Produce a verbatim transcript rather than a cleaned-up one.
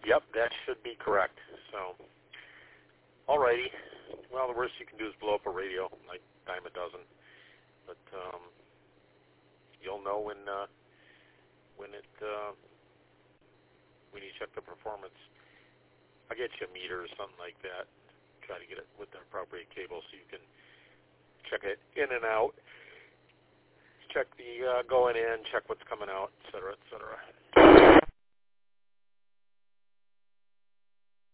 Yep, that should be correct. So, alrighty. Well, the worst you can do is blow up a radio, like dime a dozen. But um, you'll know when uh, when it uh, when you check the performance. I'll get you a meter or something like that. Try to get it with the appropriate cable so you can check it in and out. Check the uh, going in, check what's coming out, et cetera, et cetera.